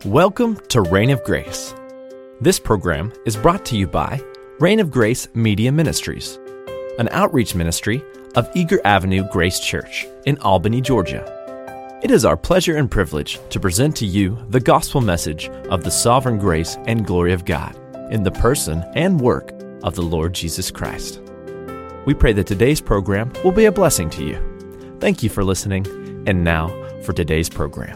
Welcome to Reign of Grace. This program is brought to you by Reign of Grace Media Ministries, an outreach ministry of Eager Avenue Grace Church in Albany, Georgia. It is our pleasure and privilege to present to you the gospel message of the sovereign grace and glory of God in the person and work of the Lord Jesus Christ. We pray that today's program will be a blessing to you. Thank you for listening, and now for today's program.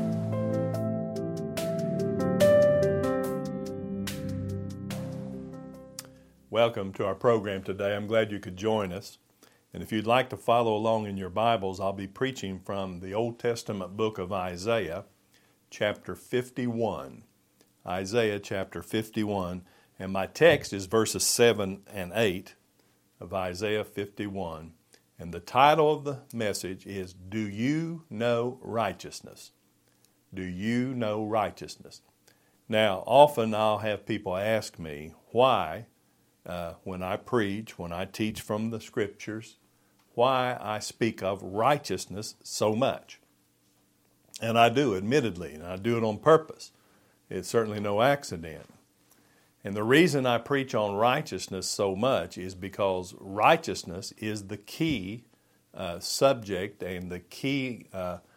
Welcome to our program today. I'm glad you could join us. And if you'd like to follow along in your Bibles, I'll be preaching from the Old Testament book of Isaiah, chapter 51. Isaiah chapter 51. And my text is verses 7 and 8 of Isaiah 51. And the title of the message is, Do You Know Righteousness? Do you know righteousness? Now, often I'll have people ask me why, when I preach, when I teach from the Scriptures, why I speak of righteousness so much. And I do, admittedly, and I do it on purpose. It's certainly no accident. And the reason I preach on righteousness so much is because righteousness is the key subject and the key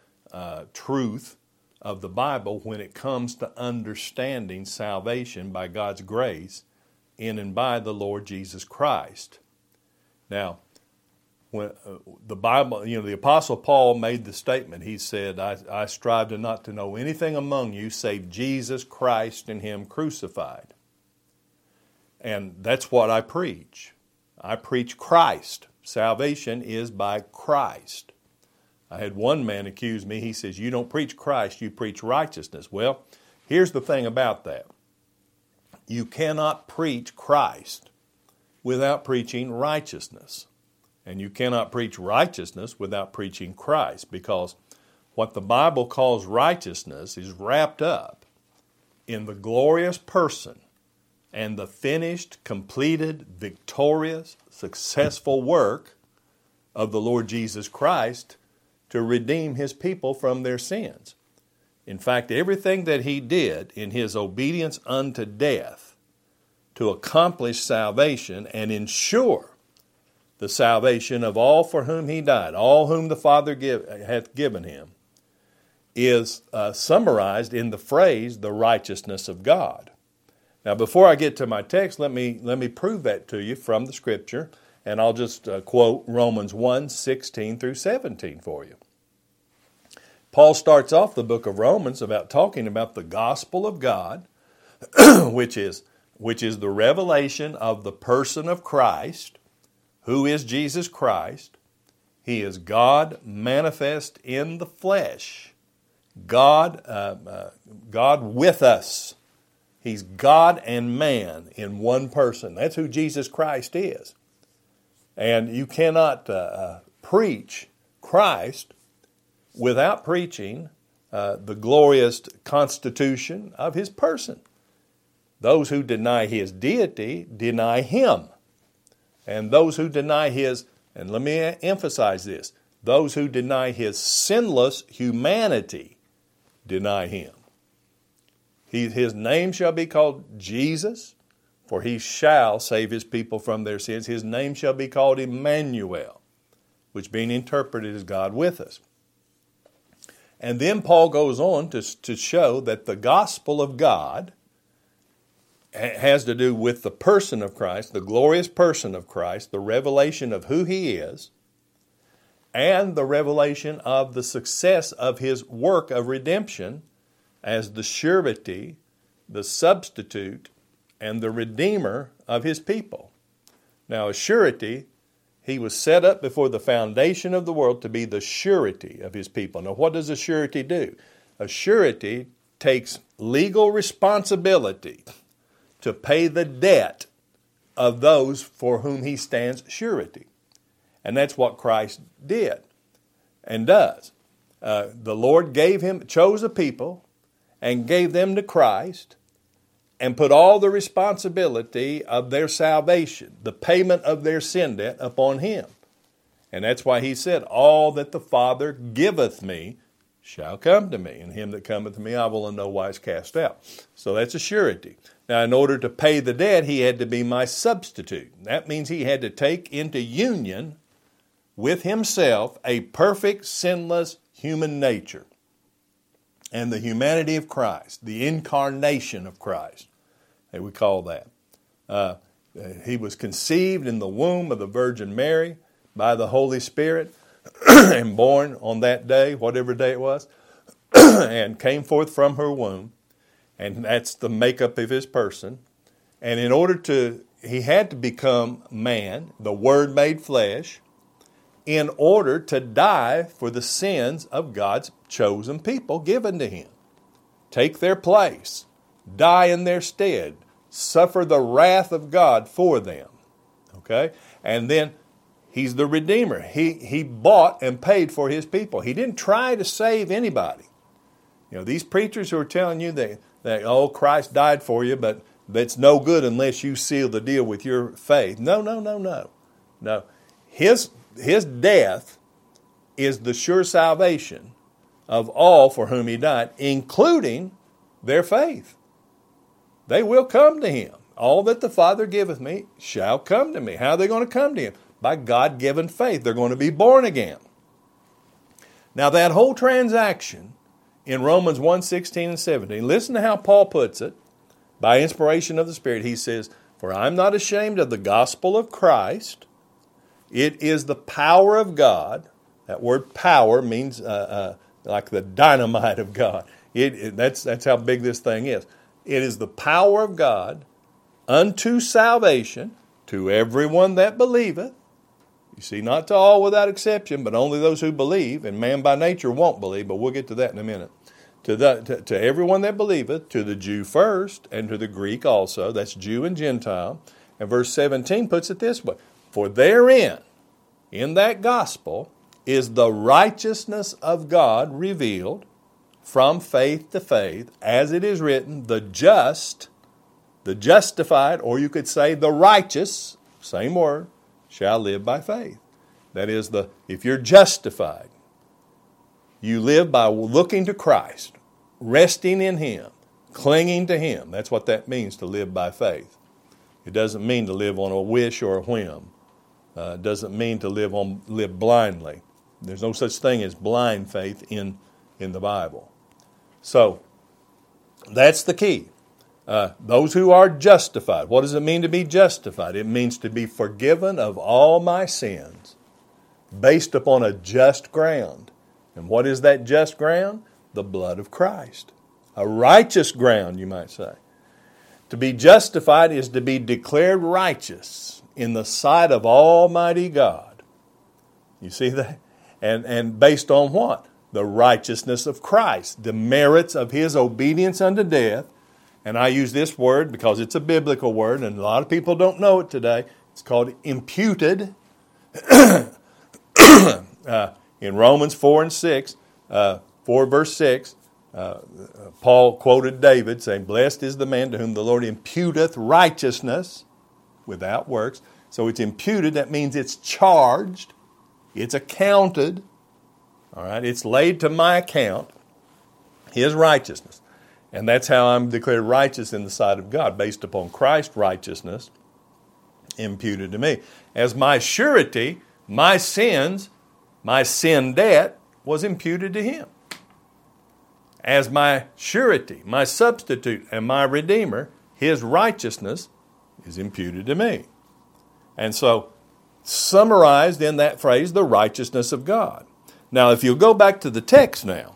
truth of the Bible when it comes to understanding salvation by God's grace in and by the Lord Jesus Christ. Now, when the Bible, the Apostle Paul made the statement, he said, I strive not to know anything among you save Jesus Christ and Him crucified. And that's what I preach. I preach Christ. Salvation is by Christ. I had one man accuse me, he says, you don't preach Christ, you preach righteousness. Well, here's the thing about that. You cannot preach Christ without preaching righteousness. And you cannot preach righteousness without preaching Christ, because what the Bible calls righteousness is wrapped up in the glorious person and the finished, completed, victorious, successful work of the Lord Jesus Christ to redeem His people from their sins. In fact, everything that He did in His obedience unto death to accomplish salvation and ensure the salvation of all for whom He died, all whom the Father hath given Him, is summarized in the phrase, the righteousness of God. Now, before I get to my text, let me prove that to you from the Scripture, and I'll just quote Romans 1:16 through 17 for you. Paul starts off the book of Romans about talking about the gospel of God, which is the revelation of the person of Christ. Who is Jesus Christ? He is God manifest in the flesh. God with us. He's God and man in one person. That's who Jesus Christ is. And you cannot preach Christ without preaching the glorious constitution of His person. Those who deny His deity deny Him. And those who deny His, and let me emphasize this, those who deny His sinless humanity deny Him. His name shall be called Jesus, for He shall save His people from their sins. His name shall be called Emmanuel, which being interpreted is God with us. And then Paul goes on to show that the gospel of God has to do with the person of Christ, the glorious person of Christ, the revelation of who He is, and the revelation of the success of His work of redemption as the surety, the substitute, and the redeemer of His people. Now, a surety, He was set up before the foundation of the world to be the surety of His people. Now, what does a surety do? A surety takes legal responsibility to pay the debt of those for whom he stands surety. And that's what Christ did and does. The Lord chose a people and gave them to Christ and put all the responsibility of their salvation, the payment of their sin debt, upon Him. And that's why He said, all that the Father giveth me, shall come to me, and him that cometh to me I will in no wise cast out. So that's a surety. Now, in order to pay the debt, he had to be my substitute. That means he had to take into union with himself a perfect, sinless human nature and the humanity of Christ, the incarnation of Christ, that we call that. He was conceived in the womb of the Virgin Mary by the Holy Spirit and born on that day, whatever day it was, and came forth from her womb. And that's the makeup of his person. And in order to, he had to become man, the Word made flesh, in order to die for the sins of God's chosen people given to him. Take their place, die in their stead, suffer the wrath of God for them. Okay? And then he's the Redeemer. He bought and paid for his people. He didn't try to save anybody. You know, these preachers who are telling you that oh, Christ died for you, but it's no good unless you seal the deal with your faith. No. No. His death is the sure salvation of all for whom he died, including their faith. They will come to him. All that the Father giveth me shall come to me. How are they going to come to him? By God-given faith. They're going to be born again. Now that whole transaction in Romans 1:16 and 17, listen to how Paul puts it. By inspiration of the Spirit, he says, "For I am not ashamed of the gospel of Christ. It is the power of God." That word power means like the dynamite of God. That's how big this thing is. It is the power of God unto salvation to everyone that believeth. You see, not to all without exception, but only those who believe. And man by nature won't believe, but we'll get to that in a minute. To everyone that believeth, to the Jew first, and to the Greek also. That's Jew and Gentile. And verse 17 puts it this way. For therein, in that gospel, is the righteousness of God revealed from faith to faith, as it is written, the just, the justified, or you could say the righteous, same word, shall live by faith. That is, if you're justified, you live by looking to Christ, resting in Him, clinging to Him. That's what that means, to live by faith. It doesn't mean to live on a wish or a whim. It doesn't mean to live blindly. There's no such thing as blind faith in the Bible. So, that's the key. Those who are justified. What does it mean to be justified? It means to be forgiven of all my sins based upon a just ground. And what is that just ground? The blood of Christ. A righteous ground, you might say. To be justified is to be declared righteous in the sight of Almighty God. You see that? And based on what? The righteousness of Christ, the merits of His obedience unto death. And I use this word because it's a biblical word, and a lot of people don't know it today. It's called imputed. In Romans 4 verse 6, Paul quoted David saying, "Blessed is the man to whom the Lord imputeth righteousness without works." So it's imputed. That means it's charged. It's accounted. All right, it's laid to my account, His righteousness. And that's how I'm declared righteous in the sight of God, based upon Christ's righteousness imputed to me. As my surety, my sins, my sin debt was imputed to Him. As my surety, my substitute, and my Redeemer, His righteousness is imputed to me. And so, summarized in that phrase, the righteousness of God. Now, if you'll go back to the text now,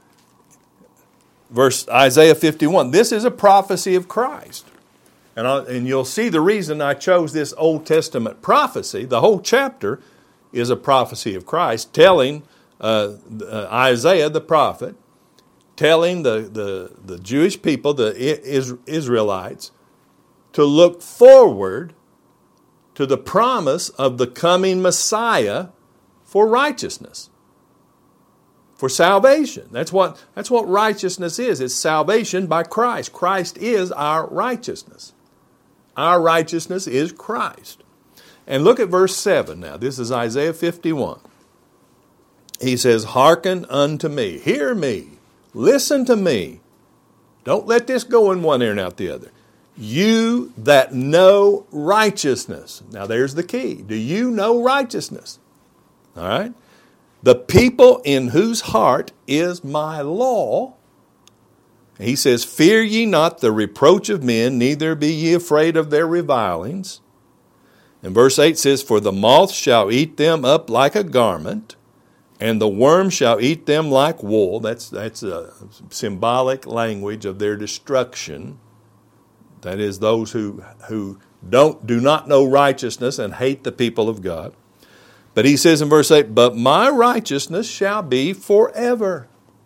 verse Isaiah 51, this is a prophecy of Christ. And you'll see the reason I chose this Old Testament prophecy. The whole chapter is a prophecy of Christ, telling Isaiah the prophet, telling the Jewish people, the Israelites, to look forward to the promise of the coming Messiah for righteousness, for salvation. That's what righteousness is. It's salvation by Christ. Christ is our righteousness. Our righteousness is Christ. And look at verse 7 now. This is Isaiah 51. He says, hearken unto me, hear me, listen to me. Don't let this go in one ear and out the other. You that know righteousness. Now there's the key. Do you know righteousness? All right. The people in whose heart is my law. He says, fear ye not the reproach of men, neither be ye afraid of their revilings. And verse 8 says, for the moth shall eat them up like a garment, and the worm shall eat them like wool. That's a symbolic language of their destruction. That is, those who do not know righteousness and hate the people of God. But he says in verse 8, but my righteousness shall be forever,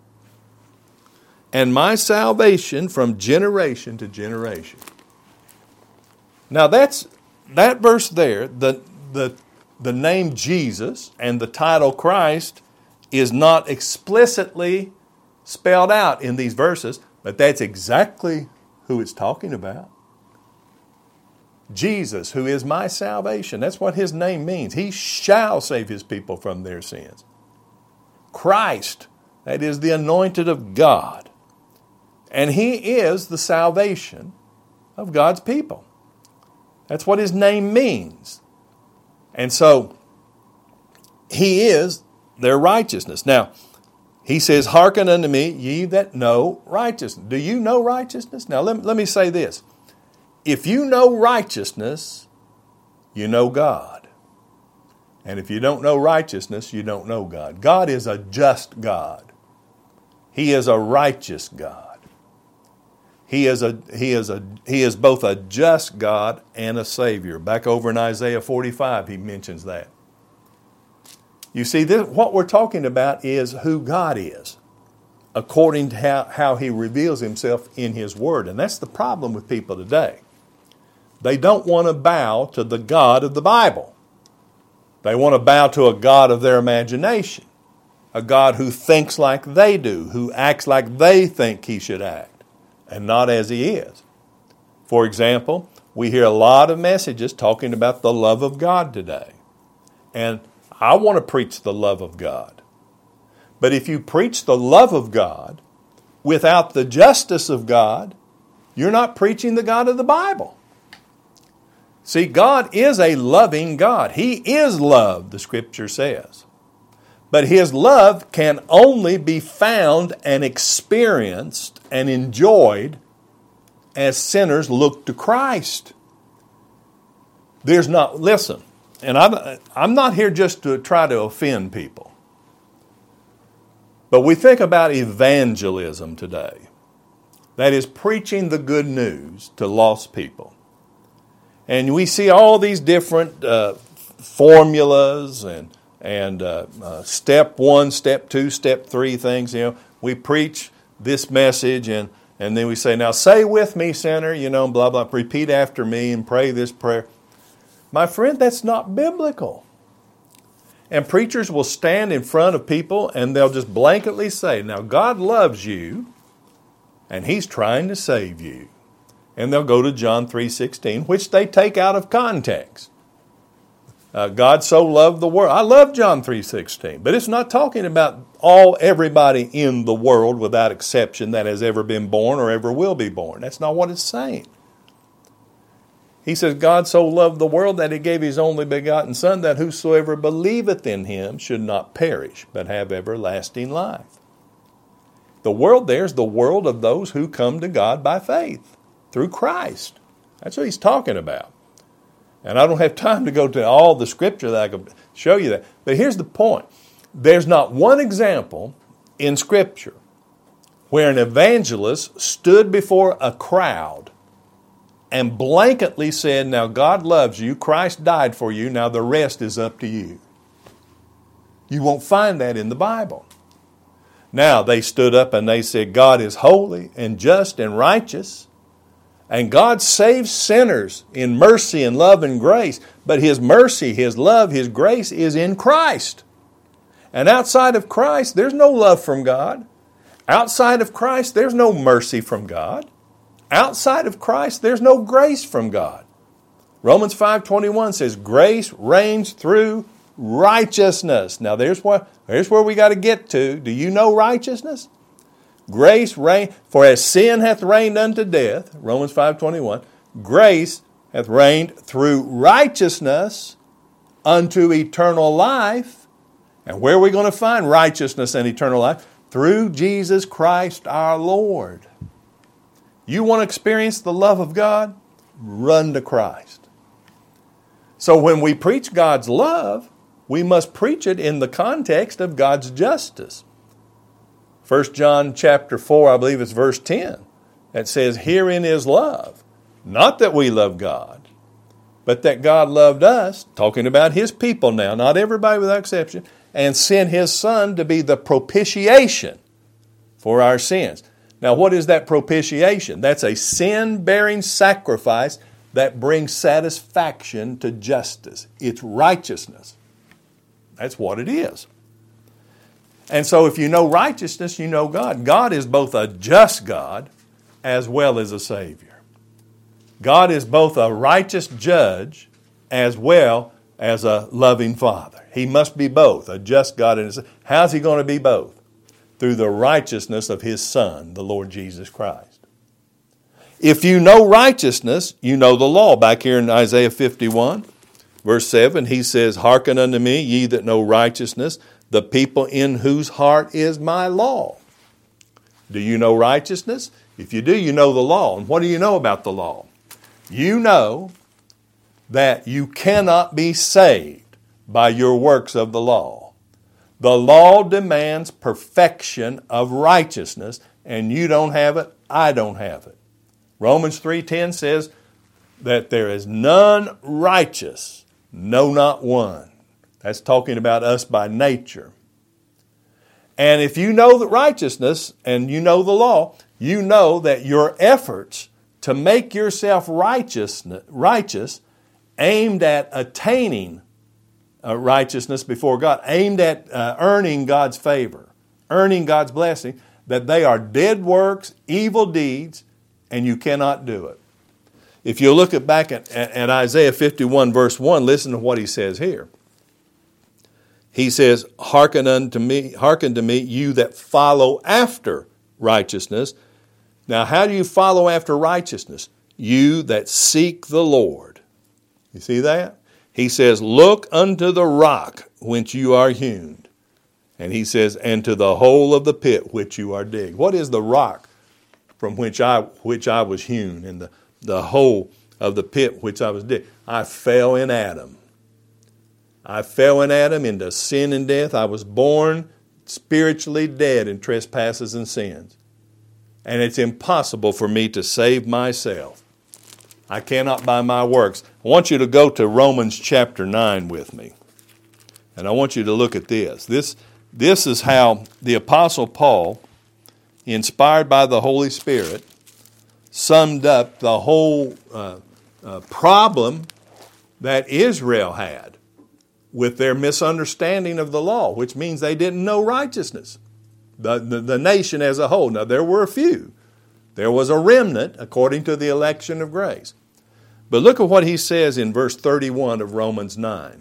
and my salvation from generation to generation. Now that verse there, the name Jesus and the title Christ is not explicitly spelled out in these verses, but that's exactly who it's talking about. Jesus, who is my salvation. That's what his name means. He shall save his people from their sins. Christ, that is the anointed of God. And he is the salvation of God's people. That's what his name means. And so, he is their righteousness. Now, he says, hearken unto me, ye that know righteousness. Do you know righteousness? Now, let me say this. If you know righteousness, you know God. And if you don't know righteousness, you don't know God. God is a just God. He is a righteous God. He is both a just God and a Savior. Back over in Isaiah 45, he mentions that. You see, what we're talking about is who God is, according to how he reveals himself in his Word. And that's the problem with people today. They don't want to bow to the God of the Bible. They want to bow to a God of their imagination, a God who thinks like they do, who acts like they think he should act, and not as he is. For example, we hear a lot of messages talking about the love of God today. And I want to preach the love of God. But if you preach the love of God without the justice of God, you're not preaching the God of the Bible. See, God is a loving God. He is love, the Scripture says. But his love can only be found and experienced and enjoyed as sinners look to Christ. Listen, and I'm not here just to try to offend people. But we think about evangelism today. That is preaching the good news to lost people. And we see all these different formulas and step 1, step 2, step 3 things. We preach this message and then we say, now say with me, sinner, blah, blah, repeat after me and pray this prayer. My friend, that's not biblical. And preachers will stand in front of people and they'll just blanketly say, now God loves you and he's trying to save you. And they'll go to John 3:16, which they take out of context. God so loved the world. I love John 3:16, but it's not talking about everybody in the world without exception that has ever been born or ever will be born. That's not what it's saying. He says, God so loved the world that he gave his only begotten Son, that whosoever believeth in him should not perish, but have everlasting life. The world there is the world of those who come to God by faith, through Christ. That's what he's talking about. And I don't have time to go to all the scripture that I could show you that. But here's the point. There's not one example in Scripture where an evangelist stood before a crowd and blanketly said, now God loves you, Christ died for you, now the rest is up to you. You won't find that in the Bible. Now they stood up and they said, God is holy and just and righteous, and God saves sinners in mercy and love and grace, but his mercy, his love, his grace is in Christ. And outside of Christ, there's no love from God. Outside of Christ, there's no mercy from God. Outside of Christ, there's no grace from God. Romans 5:21 says, grace reigns through righteousness. Now there's where we got to get to. Do you know righteousness? Grace reign, for as sin hath reigned unto death, Romans 5:21, grace hath reigned through righteousness unto eternal life. And where are we going to find righteousness and eternal life? Through Jesus Christ our Lord. You want to experience the love of God? Run to Christ. So when we preach God's love, we must preach it in the context of God's justice. 1 John chapter 4, I believe it's verse 10, that says, herein is love, not that we love God, but that God loved us, talking about His people now, not everybody without exception, and sent His Son to be the propitiation for our sins. Now, what is that propitiation? That's a sin-bearing sacrifice that brings satisfaction to justice. It's righteousness. That's what it is. And so if you know righteousness, you know God. God is both a just God as well as a Savior. God is both a righteous judge as well as a loving Father. He must be both, a just God and a Savior. How's He going to be both? Through the righteousness of His Son, the Lord Jesus Christ. If you know righteousness, you know the law. Back here in Isaiah 51, verse 7, He says, hearken unto me, ye that know righteousness, the people in whose heart is my law. Do you know righteousness? If you do, you know the law. And what do you know about the law? You know that you cannot be saved by your works of the law. The law demands perfection of righteousness, and you don't have it, I don't have it. Romans 3:10 says that there is none righteous, no, not one. That's talking about us by nature. And if you know the righteousness and you know the law, you know that your efforts to make yourself righteous, aimed at attaining righteousness before God, aimed at earning God's favor, earning God's blessing, that they are dead works, evil deeds, and you cannot do it. If you look back at Isaiah 51 verse 1, listen to what he says here. He says, hearken to me, you that follow after righteousness. Now, how do you follow after righteousness? You that seek the Lord. You see that? He says, look unto the rock whence you are hewn. And he says, and to the hole of the pit which you are digged. What is the rock from which I was hewn, and the hole of the pit which I was digged? I fell in Adam. I fell in Adam into sin and death. I was born spiritually dead in trespasses and sins. And it's impossible for me to save myself. I cannot by my works. I want you to go to Romans chapter 9 with me. And I want you to look at this. This is how the Apostle Paul, inspired by the Holy Spirit, summed up the whole problem that Israel had with their misunderstanding of the law, which means they didn't know righteousness. The nation as a whole. Now, there were a few. There was a remnant according to the election of grace. But look at what he says in verse 31 of Romans 9.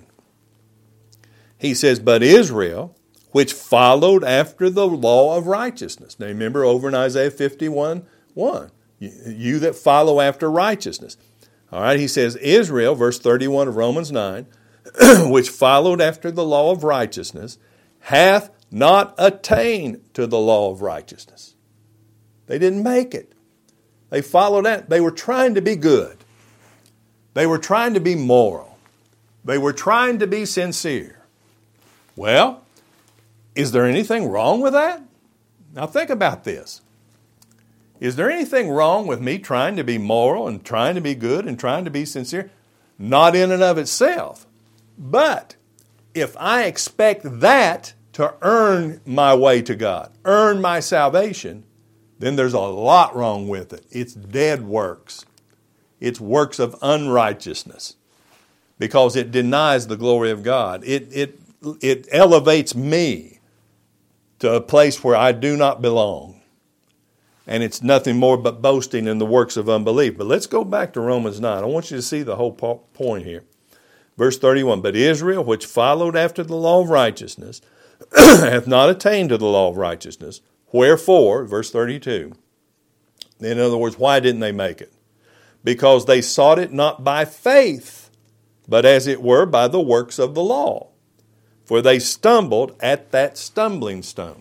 He says, but Israel, which followed after the law of righteousness. Now remember over in Isaiah 51:1, you that follow after righteousness. All right, he says, Israel, verse 31 of Romans 9, which followed after the law of righteousness, hath not attained to the law of righteousness. They didn't make it. They followed that. They were trying to be good. They were trying to be moral. They were trying to be sincere. Well, is there anything wrong with that? Now think about this. Is there anything wrong with me trying to be moral and trying to be good and trying to be sincere? Not in and of itself. But if I expect that to earn my way to God, earn my salvation, then there's a lot wrong with it. It's dead works. It's works of unrighteousness because it denies the glory of God. It elevates me to a place where I do not belong. And it's nothing more but boasting in the works of unbelief. But let's go back to Romans 9. I want you to see the whole point here. Verse 31, but Israel, which followed after the law of righteousness, hath not attained to the law of righteousness. Wherefore, verse 32, in other words, why didn't they make it? Because they sought it not by faith, but as it were by the works of the law. For they stumbled at that stumbling stone.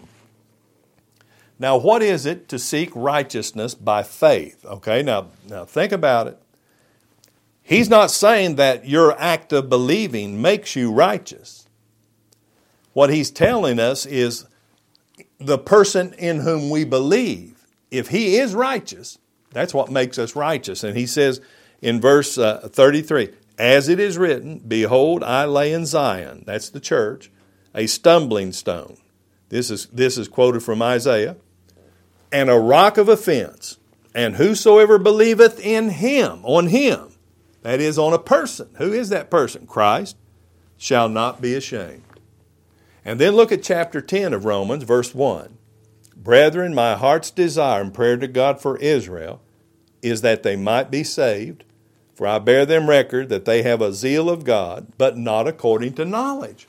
Now, what is it to seek righteousness by faith? Okay, now think about it. He's not saying that your act of believing makes you righteous. What he's telling us is the person in whom we believe, if he is righteous, that's what makes us righteous. And he says in verse 33, as it is written, behold, I lay in Zion, that's the church, a stumbling stone. This is quoted from Isaiah. And a rock of offense. And whosoever believeth in him, on him, that is on a person. Who is that person? Christ, shall not be ashamed. And then look at chapter 10 of Romans, verse 1. Brethren, my heart's desire and prayer to God for Israel is that they might be saved. For I bear them record that they have a zeal of God, but not according to knowledge.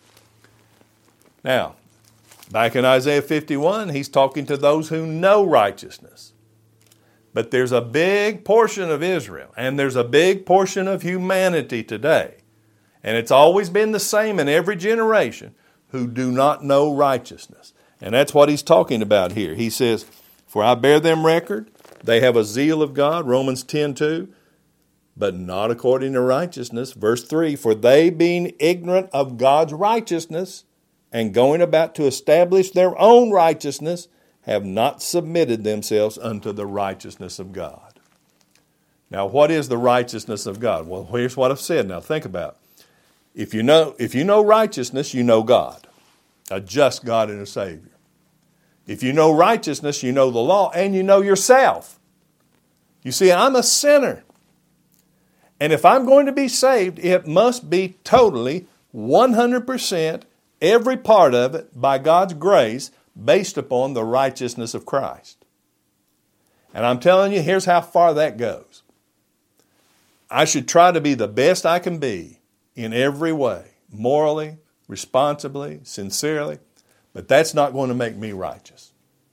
Now, back in Isaiah 51, he's talking to those who know righteousness. But there's a big portion of Israel, and there's a big portion of humanity today, and it's always been the same in every generation, who do not know righteousness. And that's what he's talking about here. He says, for I bear them record, they have a zeal of God, Romans 10:2, but not according to righteousness. Verse 3, for they being ignorant of God's righteousness, and going about to establish their own righteousness, have not submitted themselves unto the righteousness of God. Now, what is the righteousness of God? Well, here's what I've said. Now, think about it. If you know righteousness, you know God, a just God and a Savior. If you know righteousness, you know the law, and you know yourself. You see, I'm a sinner. And if I'm going to be saved, it must be totally, 100%, every part of it, by God's grace, based upon the righteousness of Christ. And I'm telling you, here's how far that goes. I should try to be the best I can be in every way, morally, responsibly, sincerely, but that's not going to make me righteous.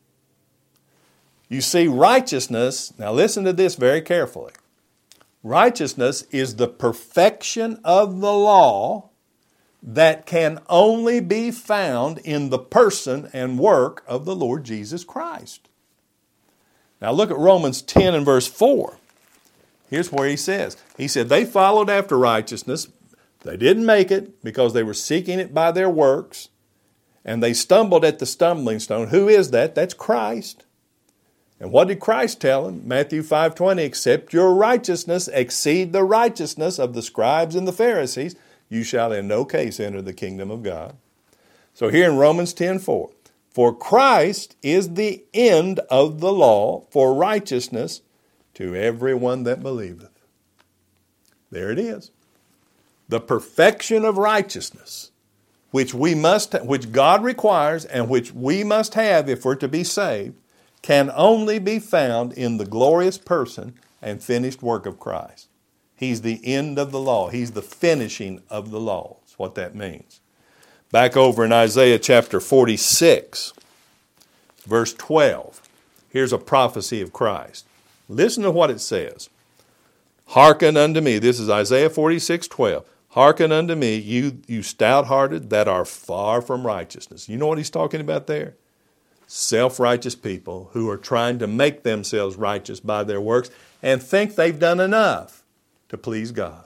You see, righteousness, now listen to this very carefully. Righteousness is the perfection of the law that can only be found in the person and work of the Lord Jesus Christ. Now look at Romans 10 and verse 4. Here's where he said, they followed after righteousness. They didn't make it because they were seeking it by their works, and they stumbled at the stumbling stone. Who is that? That's Christ. And what did Christ tell them? Matthew 5:20, except your righteousness exceed the righteousness of the scribes and the Pharisees, you shall in no case enter the kingdom of God. So here in Romans 10:4, for Christ is the end of the law for righteousness to everyone that believeth. There it is. The perfection of righteousness, which God requires and which we must have if we're to be saved, can only be found in the glorious person and finished work of Christ. He's the end of the law. He's the finishing of the law. That's what that means. Back over in Isaiah chapter 46, verse 12. Here's a prophecy of Christ. Listen to what it says. Hearken unto me. This is Isaiah 46:12. Hearken unto me, you stout-hearted that are far from righteousness. You know what he's talking about there? Self-righteous people who are trying to make themselves righteous by their works and think they've done enough to please God.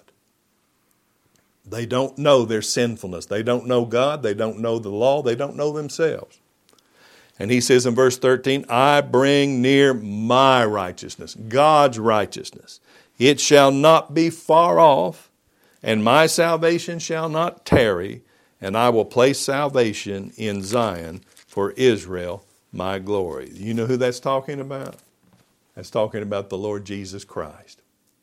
They don't know their sinfulness. They don't know God. They don't know the law. They don't know themselves. And he says in verse 13, I bring near my righteousness, God's righteousness. It shall not be far off, and my salvation shall not tarry, and I will place salvation in Zion for Israel, my glory. You know who that's talking about? That's talking about the Lord Jesus Christ.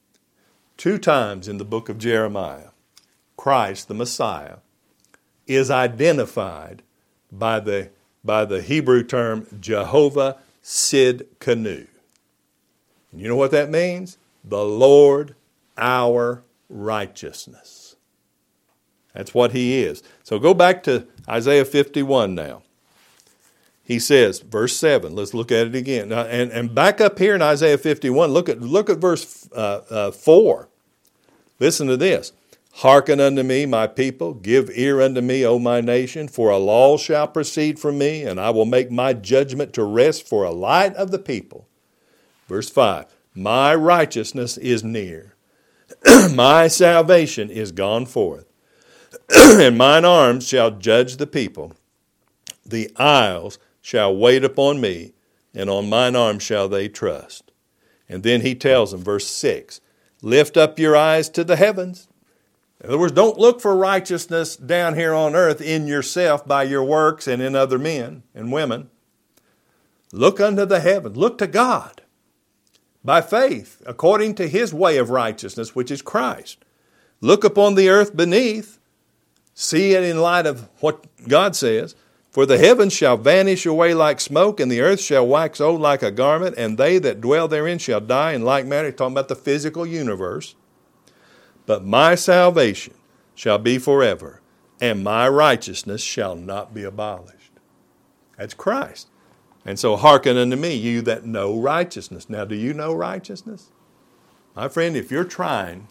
2 times in the book of Jeremiah, Christ, the Messiah, is identified by the Hebrew term Jehovah Sidkenu. And you know what that means? The Lord, our righteousness. That's what he is. So go back to Isaiah 51 now. He says, verse 7, let's look at it again. Now, and back up here in Isaiah 51, look at verse 4. Listen to this. Hearken unto me, my people, give ear unto me, O my nation, for a law shall proceed from me, and I will make my judgment to rest for a light of the people. Verse 5, my righteousness is near, my salvation is gone forth, and mine arms shall judge the people. The isles shall wait upon me, and on mine arm shall they trust. And then he tells them, verse 6, lift up your eyes to the heavens. In other words, don't look for righteousness down here on earth in yourself by your works and in other men and women. Look unto the heavens. Look to God by faith, according to his way of righteousness, which is Christ. Look upon the earth beneath. See it in light of what God says. For the heavens shall vanish away like smoke, and the earth shall wax old like a garment, and they that dwell therein shall die in like manner. He's talking about the physical universe. But my salvation shall be forever, and my righteousness shall not be abolished. That's Christ. And so hearken unto me, you that know righteousness. Now, do you know righteousness? My friend, if you're trying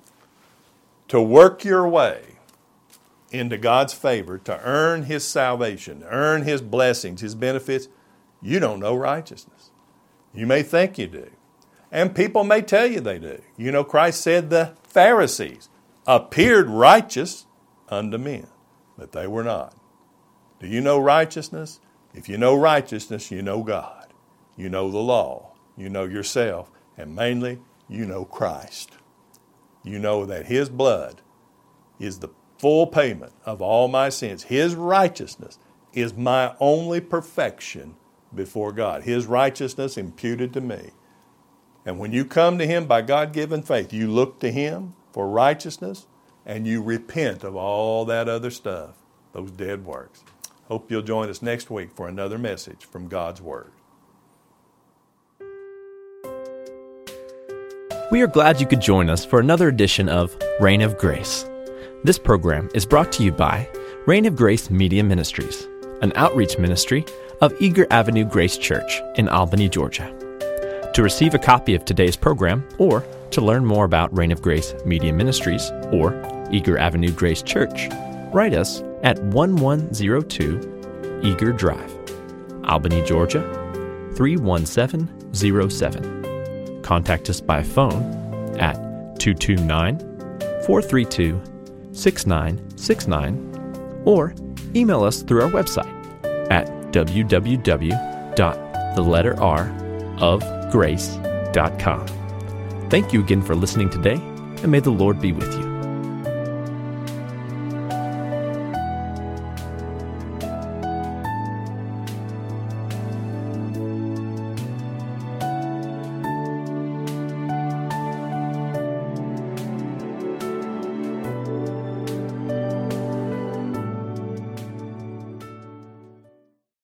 to work your way into God's favor, to earn his salvation, earn his blessings, his benefits, you don't know righteousness. You may think you do. And people may tell you they do. You know, Christ said the Pharisees appeared righteous unto men, but they were not. Do you know righteousness? If you know righteousness, you know God. You know the law. You know yourself. And mainly, you know Christ. You know that his blood is the full payment of all my sins. His righteousness is my only perfection before God. His righteousness imputed to me. And when you come to him by God-given faith, you look to him for righteousness and you repent of all that other stuff, those dead works. Hope you'll join us next week for another message from God's Word. We are glad you could join us for another edition of Reign of Grace. This program is brought to you by Reign of Grace Media Ministries, an outreach ministry of Eager Avenue Grace Church in Albany, Georgia. To receive a copy of today's program or to learn more about Reign of Grace Media Ministries or Eager Avenue Grace Church, write us at 1102 Eager Drive, Albany, Georgia 31707. Contact us by phone at 229-432-6969 or email us through our website at www.theletterrofgrace.com. Thank you again for listening today, and may the Lord be with you.